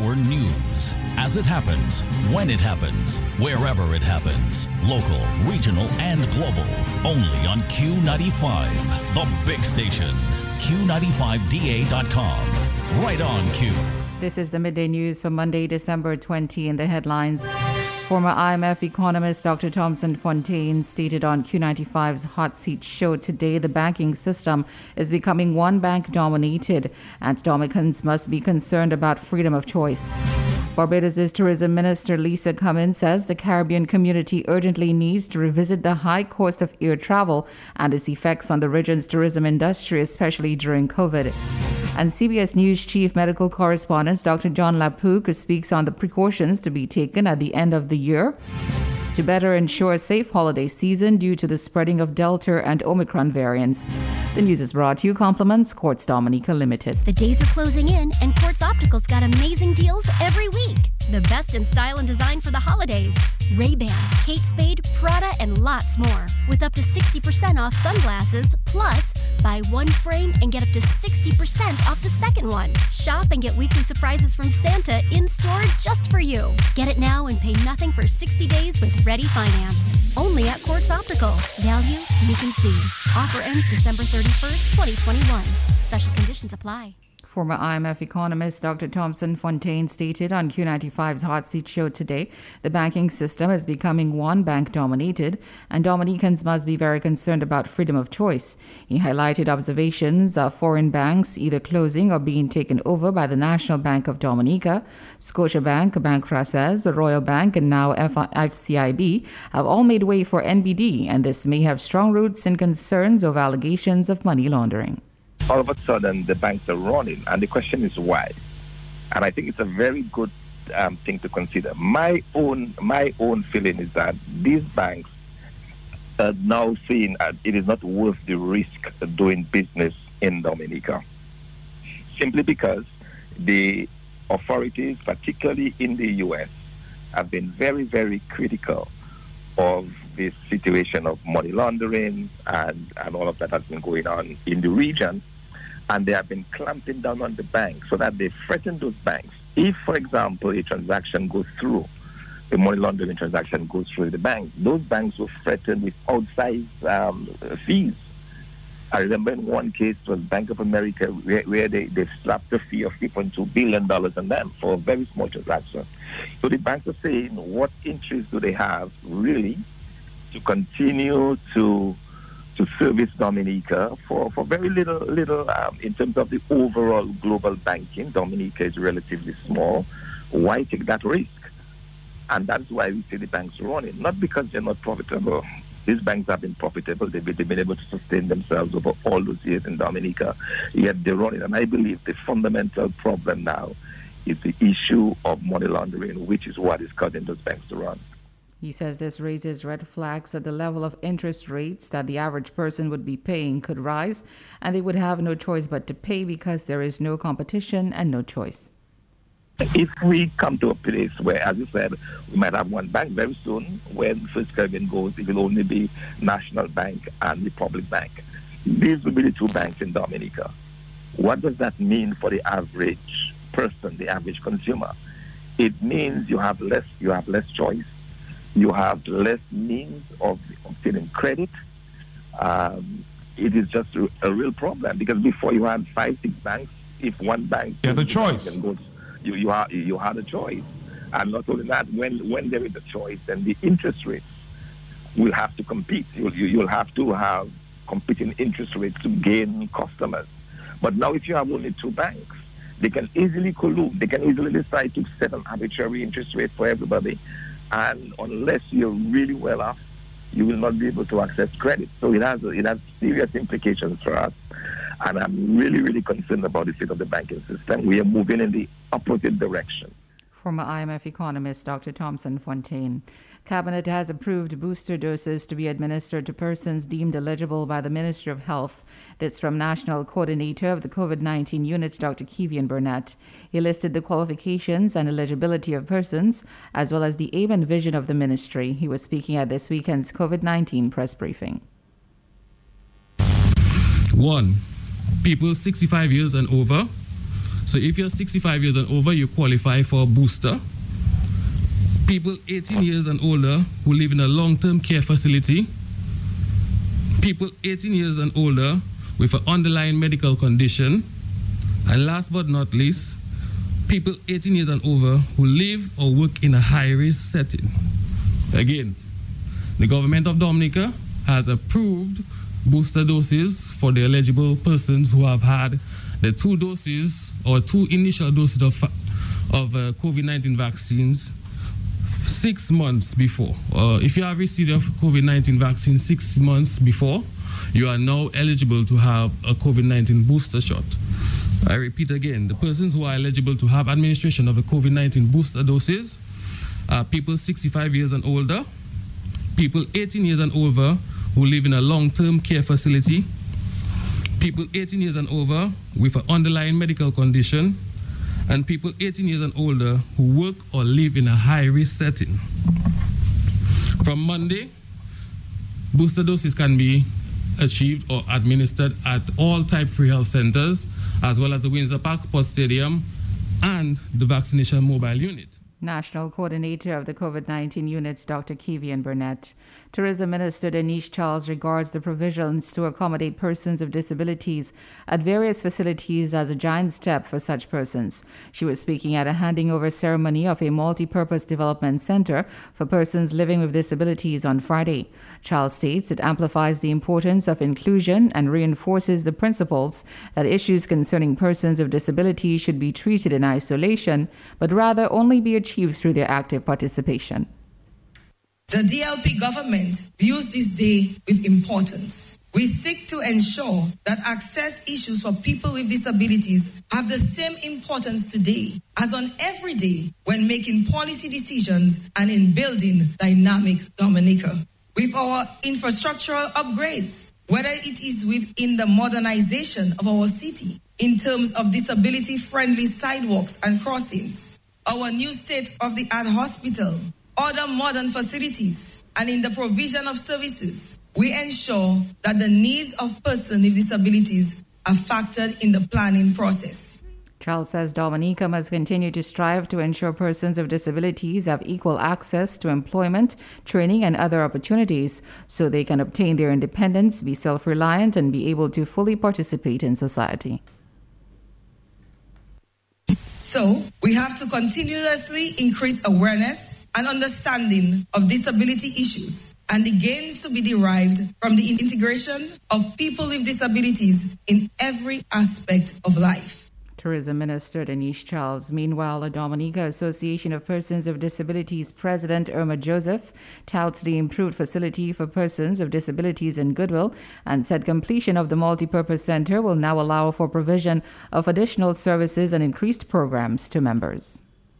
hour news. As it happens, when it happens, wherever it happens. Local, regional, and global. Only on Q95, the big station. Q95DA.com. Right on Q. This is the Midday News for Monday, December 20 in the headlines. Former IMF economist Dr. Thomson Fontaine stated on Q95's Hot Seat show today the banking system is becoming one bank dominated and Dominicans must be concerned about freedom of choice. Barbados' Tourism Minister Lisa Cummins says the Caribbean community urgently needs to revisit the high cost of air travel and its effects on the region's tourism industry, especially during COVID. And CBS News Chief Medical Correspondent Dr. John Lapook speaks on the precautions to be taken at the end of the year to better ensure a safe holiday season due to the spreading of Delta and Omicron variants. The news is brought to you compliments Quartz Dominica Limited. The days are closing in and Quartz Optical's got amazing deals every week. The best in style and design for the holidays. Ray-Ban, Kate Spade, Prada, and lots more. With up to 60% off sunglasses, plus buy one frame and get up to 60% off the second one. Shop and get weekly surprises from Santa in-store just for you. Get it now and pay nothing for 60 days with Ready Finance. Only at Quartz Optical. Value you can see. Offer ends December 31st, 2021. Special conditions apply. Former IMF economist Dr. Thomson Fontaine stated on Q95's Hot Seat show today the banking system is becoming one bank dominated and Dominicans must be very concerned about freedom of choice. He highlighted observations of foreign banks either closing or being taken over by the National Bank of Dominica, Scotiabank, Bank Francais, the Royal Bank, and now FCIB have all made way for NBD, and this may have strong roots in concerns over allegations of money laundering. All of a sudden, the banks are running, and the question is why. And I think it's a very good thing to consider. My own feeling is that these banks are now seeing it is not worth the risk of doing business in Dominica, simply because the authorities, particularly in the U.S., have been very, very critical of this situation of money laundering and all of that has been going on in the region. And they have been clamping down on the banks so that they threaten those banks. If, for example, a transaction goes through, a money laundering transaction goes through the bank, those banks were threatened with outsized fees. I remember in one case it was Bank of America where they slapped a fee of $3.2 billion on them for a very small transaction. So the banks are saying, what interest do they have really to continue to service Dominica for very little in terms of the overall global banking. Dominica is relatively small. Why take that risk? And that's why we see the banks running. Not because they're not profitable. These banks have been profitable. They've been able to sustain themselves over all those years in Dominica, yet they're running. And I believe the fundamental problem now is the issue of money laundering, which is what is causing those banks to run. He says this raises red flags that the level of interest rates that the average person would be paying could rise, and they would have no choice but to pay because there is no competition and no choice. If we come to a place where, as you said, we might have one bank very soon, when First Caribbean goes, it will only be National Bank and Republic Bank. These will be the two banks in Dominica. What does that mean for the average person, the average consumer? It means you have less choice. You have less means of obtaining credit. It is just a real problem because before you had 5-6 banks. If one bank you had a choice, you had a choice, and not only that, when there is a choice, then the interest rates will have to compete. You'll have to have competing interest rates to gain customers. But now, if you have only two banks, they can easily collude. They can easily decide to set an arbitrary interest rate for everybody. And unless you're really well off, you will not be able to access credit. So it has serious implications for us. And I'm really, really concerned about the state of the banking system. We are moving in the opposite direction. Former IMF economist Dr. Thomson Fontaine. Cabinet has approved booster doses to be administered to persons deemed eligible by the Ministry of Health. This from National Coordinator of the COVID-19 Unit, Dr. Kevian Burnett. He listed the qualifications and eligibility of persons, as well as the aim and vision of the ministry. He was speaking at this weekend's COVID-19 press briefing. 1. People 65 years and over So if you're 65 years and over, you qualify for a booster. People 18 years and older who live in a long-term care facility. People 18 years and older with an underlying medical condition. And last but not least, people 18 years and over who live or work in a high-risk setting. Again, the government of Dominica has approved booster doses for the eligible persons who have had the 2 doses or 2 initial doses of COVID-19 vaccines 6 months before. If you have received a COVID-19 vaccine 6 months before, you are now eligible to have a COVID-19 booster shot. I repeat again, the persons who are eligible to have administration of the COVID-19 booster doses are people 65 years and older, people 18 years and over who live in a long-term care facility, people 18 years and over with an underlying medical condition, and people 18 years and older who work or live in a high-risk setting. From Monday, booster doses can be achieved or administered at all Type 3 health centers, as well as the Windsor Park Sports Stadium and the vaccination mobile unit. National Coordinator of the COVID-19 units, Dr. Kevian Burnett. Tourism Minister Denise Charles regards the provisions to accommodate persons of disabilities at various facilities as a giant step for such persons. She was speaking at a handing over ceremony of a multi-purpose development center for persons living with disabilities on Friday. Charles states it amplifies the importance of inclusion and reinforces the principles that issues concerning persons of disability should be treated in isolation, but rather only be achieved through their active participation. The DLP government views this day with importance. We seek to ensure that access issues for people with disabilities have the same importance today as on every day when making policy decisions and in building dynamic Dominica. With our infrastructural upgrades, whether it is within the modernization of our city in terms of disability-friendly sidewalks and crossings, our new state-of-the-art hospital, other modern facilities, and in the provision of services, we ensure that the needs of persons with disabilities are factored in the planning process. Charles says Dominica must continue to strive to ensure persons of disabilities have equal access to employment, training, and other opportunities so they can obtain their independence, be self-reliant, and be able to fully participate in society. So, we have to continuously increase awareness and understanding of disability issues and the gains to be derived from the integration of people with disabilities in every aspect of life. Tourism Minister Denise Charles. Meanwhile, the Dominica Association of Persons of Disabilities President Irma Joseph touts the improved facility for persons of disabilities in Goodwill and said completion of the multipurpose center will now allow for provision of additional services and increased programs to members.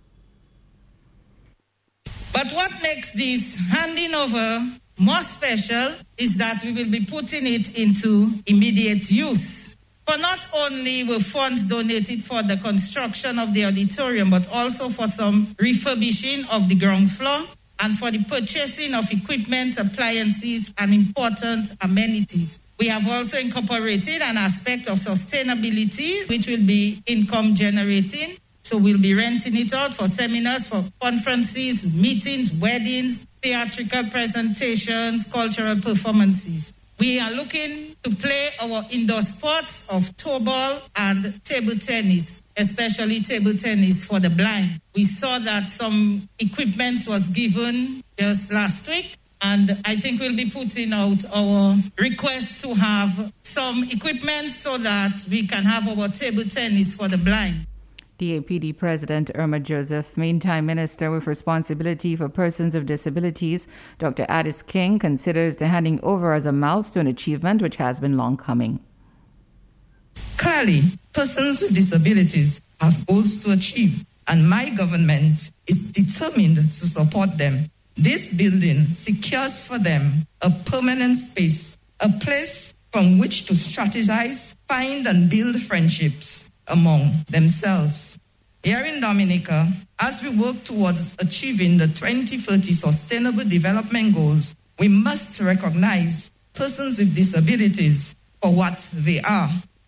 But what makes this handing over more special is that we will be putting it into immediate use. For not only were funds donated for the construction of the auditorium, but also for some refurbishing of the ground floor and for the purchasing of equipment, appliances, and important amenities. We have also incorporated an aspect of sustainability, which will be income generating. So we'll be renting it out for seminars, for conferences, meetings, weddings, theatrical presentations, cultural performances. We are looking to play our indoor sports of toe-ball and table tennis, especially table tennis for the blind. We saw that some equipment was given just last week, and I think we'll be putting out our request to have some equipment so that we can have our table tennis for the blind. DAPD President Irma Joseph. Meantime, Minister with responsibility for persons of disabilities, Dr. Addis King, considers the handing over as a milestone achievement which has been long coming. Clearly, persons with disabilities have goals to achieve, and my government is determined to support them. This building secures for them a permanent space, a place from which to strategize, find and build friendships among themselves. Here in Dominica, as we work towards achieving the 2030 Sustainable Development Goals, we must recognize persons with disabilities for what they are,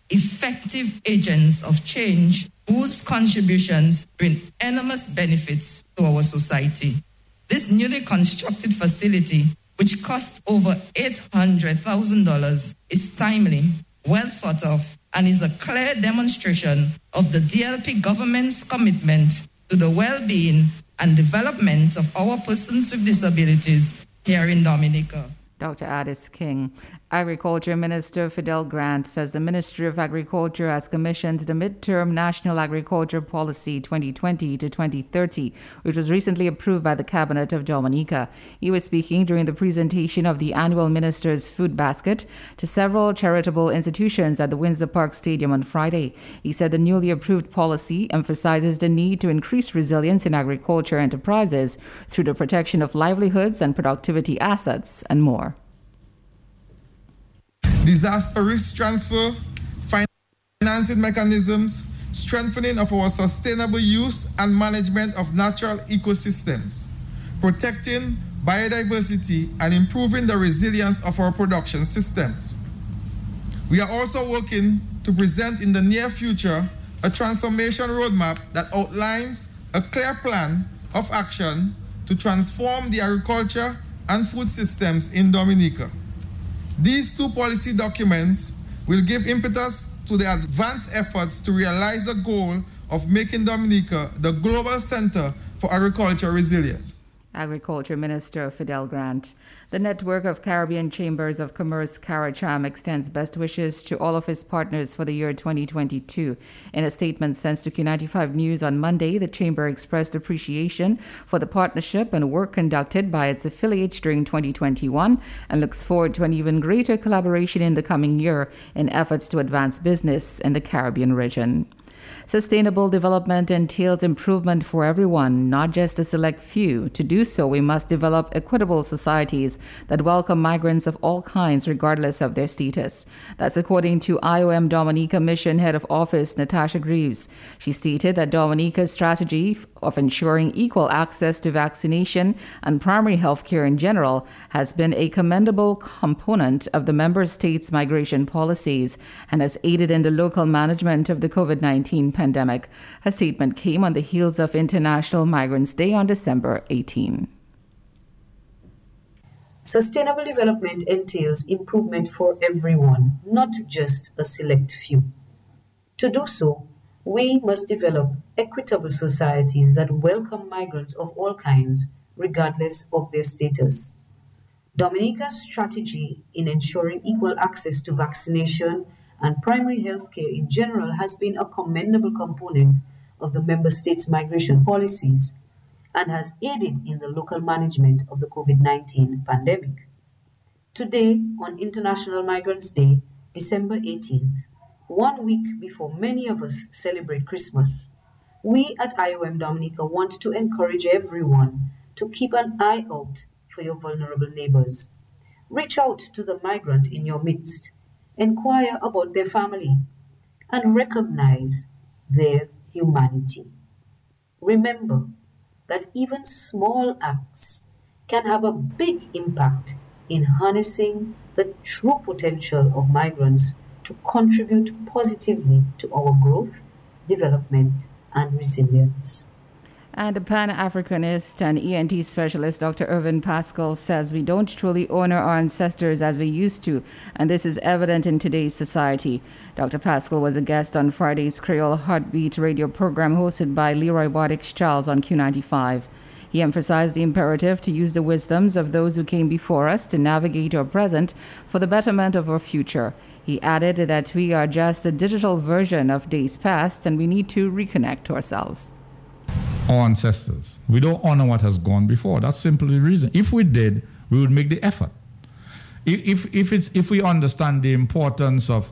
effective agents of change whose contributions bring enormous benefits to our society. This newly constructed facility, which cost over $800,000, is timely, well thought of, and is a clear demonstration of the DLP government's commitment to the well-being and development of our persons with disabilities here in Dominica. Dr. Addis King. Agriculture Minister Fidel Grant says the Ministry of Agriculture has commissioned the Midterm National Agriculture Policy 2020 to 2030, which was recently approved by the Cabinet of Dominica. He was speaking during the presentation of the annual Minister's Food Basket to several charitable institutions at the Windsor Park Stadium on Friday. He said the newly approved policy emphasizes the need to increase resilience in agriculture enterprises through the protection of livelihoods and productivity assets and more. Disaster risk transfer, financing mechanisms, strengthening of our sustainable use and management of natural ecosystems, protecting biodiversity and improving the resilience of our production systems. We are also working to present in the near future a transformation roadmap that outlines a clear plan of action to transform the agriculture and food systems in Dominica. These two policy documents will give impetus to the advanced efforts to realize the goal of making Dominica the global center for agriculture resilience. Agriculture Minister Fidel Grant. The network of Caribbean Chambers of Commerce, CARICHAM, extends best wishes to all of its partners for the year 2022. In a statement sent to Q95 News on Monday, the Chamber expressed appreciation for the partnership and work conducted by its affiliates during 2021 and looks forward to an even greater collaboration in the coming year in efforts to advance business in the Caribbean region. Sustainable development entails improvement for everyone, not just a select few. To do so, we must develop equitable societies that welcome migrants of all kinds, regardless of their status. That's according to IOM Dominica Mission Head of Office, Natasha Greaves. She stated that Dominica's strategy of ensuring equal access to vaccination and primary health care in general has been a commendable component of the member states' migration policies and has aided in the local management of the COVID-19 pandemic. Her statement came on the heels of International Migrants' Day on December 18. Sustainable development entails improvement for everyone, not just a select few. To do so, we must develop equitable societies that welcome migrants of all kinds, regardless of their status. Dominica's strategy in ensuring equal access to vaccination and primary health care in general has been a commendable component of the member states' migration policies and has aided in the local management of the COVID-19 pandemic. Today, on International Migrants' Day, December 18th, 1 week before many of us celebrate Christmas, we at IOM Dominica want to encourage everyone to keep an eye out for your vulnerable neighbors. Reach out to the migrant in your midst, inquire about their family, and recognize their humanity. Remember that even small acts can have a big impact in harnessing the true potential of migrants to contribute positively to our growth, development, and resilience. And the Pan-Africanist and ENT specialist Dr. Irvin Pascal says we don't truly honor our ancestors as we used to, and this is evident in today's society. Dr. Pascal was a guest on Friday's Creole Heartbeat radio program hosted by Leroy Bardix-Charles on Q95. He emphasized the imperative to use the wisdoms of those who came before us to navigate our present for the betterment of our future. He added that we are just a digital version of days past and we need to reconnect ourselves. Our ancestors. We don't honor what has gone before. That's simply the reason. If we did, we would make the effort. If we understand the importance of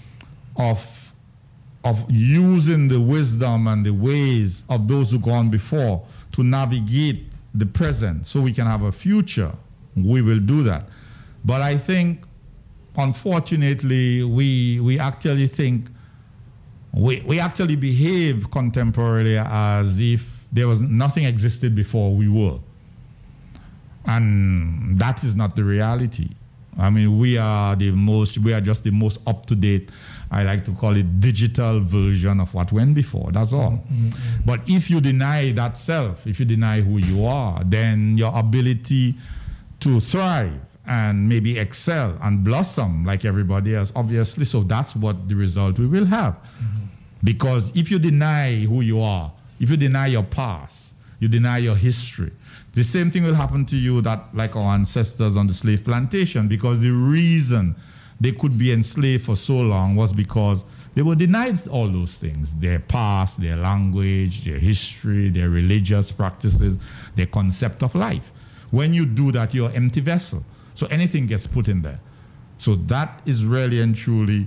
using the wisdom and the ways of those who gone before to navigate the present so we can have a future, we will do that. But I think, unfortunately, we actually think, we actually behave contemporarily as if there was nothing existed before we were. And that is not the reality. I mean, we are just the most up-to-date, I like to call it digital version of what went before. That's all. But if you deny that self, if you deny who you are, then your ability to thrive and maybe excel and blossom like everybody else, obviously, so that's what the result we will have. Because if you deny who you are, if you deny your past, you deny your history, the same thing will happen to you that like our ancestors on the slave plantation, because the reason they could be enslaved for so long was because they were denied all those things: their past, their language, their history, their religious practices, their concept of life. When you do that, you're an empty vessel. So anything gets put in there. So that is really and truly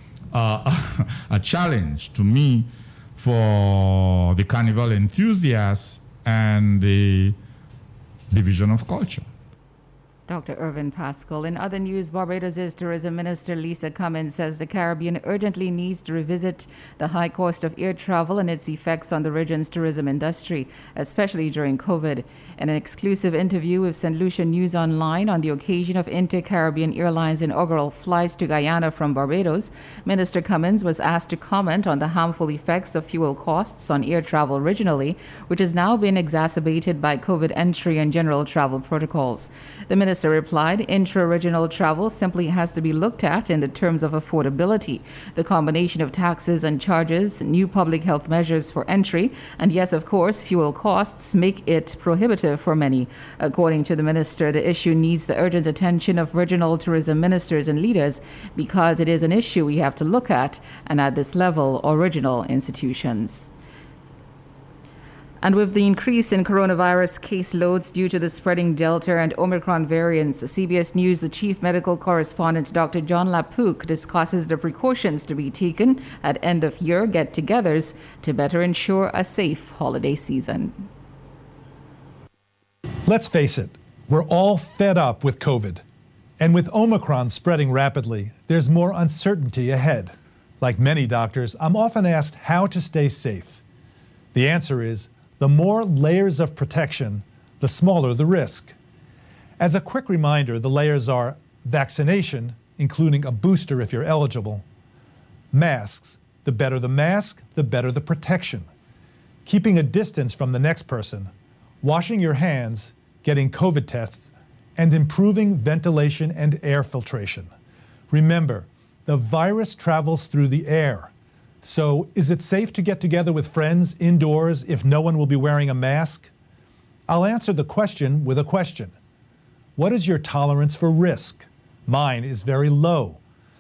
a challenge to me for the carnival enthusiasts and the Division of Culture. Dr. Irvin Pascal. In other news, Barbados' Tourism Minister Lisa Cummins says the Caribbean urgently needs to revisit the high cost of air travel and its effects on the region's tourism industry, especially during COVID. In an exclusive interview with St. Lucia News Online on the occasion of Inter-Caribbean Airlines' inaugural flights to Guyana from Barbados, Minister Cummins was asked to comment on the harmful effects of fuel costs on air travel regionally, which has now been exacerbated by COVID entry and general travel protocols. The minister replied, intra-regional travel simply has to be looked at in the terms of affordability. The combination of taxes and charges, new public health measures for entry, and yes, of course, fuel costs make it prohibitive for many. According to the minister, the issue needs the urgent attention of regional tourism ministers and leaders because it is an issue we have to look at, and at this level, original institutions. And with the increase in coronavirus caseloads due to the spreading Delta and Omicron variants, CBS News, the chief medical correspondent, Dr. John Lapook, discusses the precautions to be taken at end-of-year get-togethers to better ensure a safe holiday season. Let's face it, we're all fed up with COVID. And with Omicron spreading rapidly, there's more uncertainty ahead. Like many doctors, I'm often asked how to stay safe. The answer is, the more layers of protection, the smaller the risk. As a quick reminder, the layers are vaccination, including a booster if you're eligible, masks, the better the mask, the better the protection, keeping a distance from the next person, washing your hands, getting COVID tests, and improving ventilation and air filtration. Remember, the virus travels through the air. So, is it safe to get together with friends indoors if no one will be wearing a mask? I'll answer the question with a question. What is your tolerance for risk? Mine is very low.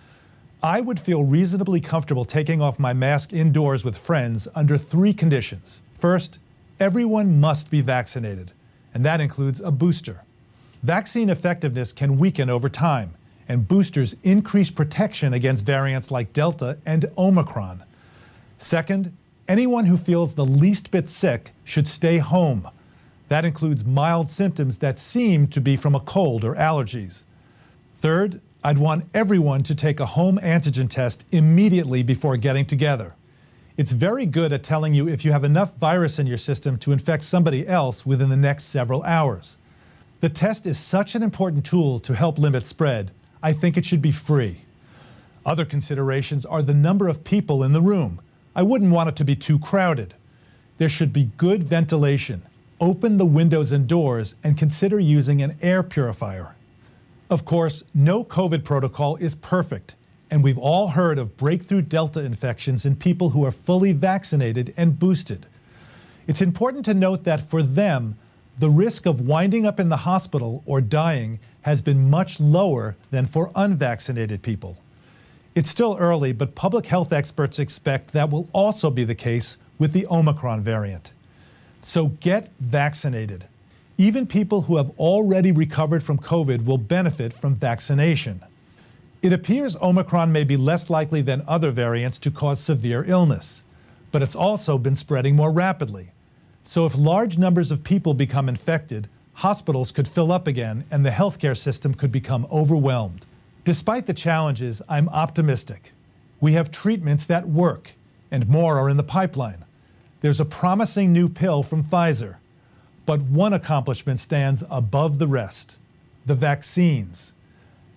I would feel reasonably comfortable taking off my mask indoors with friends under 3 conditions. First, everyone must be vaccinated, and that includes a booster. Vaccine effectiveness can weaken over time, and boosters increase protection against variants like Delta and Omicron. Second, anyone who feels the least bit sick should stay home. That includes mild symptoms that seem to be from a cold or allergies. Third, I'd want everyone to take a home antigen test immediately before getting together. It's very good at telling you if you have enough virus in your system to infect somebody else within the next several hours. The test is such an important tool to help limit spread, I think it should be free. Other considerations are the number of people in the room. I wouldn't want it to be too crowded. There should be good ventilation. Open the windows and doors and consider using an air purifier. Of course, no COVID protocol is perfect, and we've all heard of breakthrough Delta infections in people who are fully vaccinated and boosted. It's important to note that for them, the risk of winding up in the hospital or dying has been much lower than for unvaccinated people. It's still early, but public health experts expect that will also be the case with the Omicron variant. So get vaccinated. Even people who have already recovered from COVID will benefit from vaccination. It appears Omicron may be less likely than other variants to cause severe illness, but it's also been spreading more rapidly. So if large numbers of people become infected, hospitals could fill up again and the healthcare system could become overwhelmed. Despite the challenges, I'm optimistic. We have treatments that work, and more are in the pipeline. There's a promising new pill from Pfizer. But one accomplishment stands above the rest: the vaccines.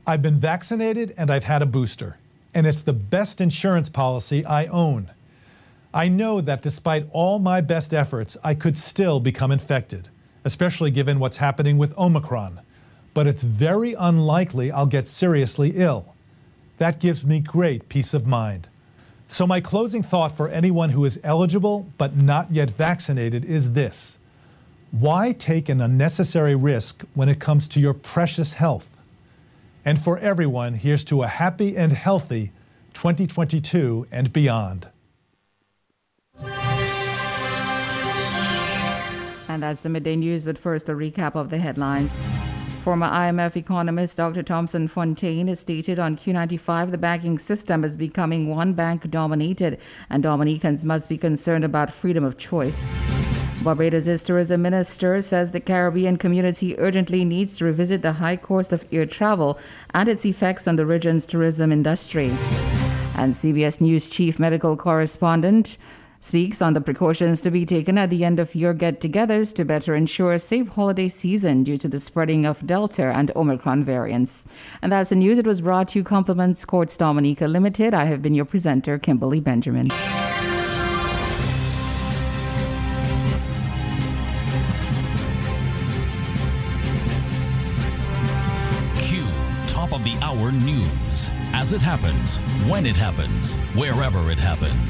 I've been vaccinated and I've had a booster, and it's the best insurance policy I own. I know that despite all my best efforts, I could still become infected, especially given what's happening with Omicron. But it's very unlikely I'll get seriously ill. That gives me great peace of mind. So my closing thought for anyone who is eligible but not yet vaccinated is this: why take an unnecessary risk when it comes to your precious health? And for everyone, here's to a happy and healthy 2022 and beyond. And that's the midday news, but first a recap of the headlines. Former IMF economist Dr. Thomson Fontaine has stated on Q95 the banking system is becoming one bank dominated, and Dominicans must be concerned about freedom of choice. Barbados' tourism minister says the Caribbean community urgently needs to revisit the high cost of air travel and its effects on the region's tourism industry. And CBS News chief medical correspondent speaks on the precautions to be taken at the end of year get-togethers to better ensure a safe holiday season due to the spreading of Delta and Omicron variants. And that's the news. It was brought to you Compliments Courts Dominica Limited. I have been your presenter, Kimberly Benjamin. Top of the hour news. As it happens, when it happens, wherever it happens.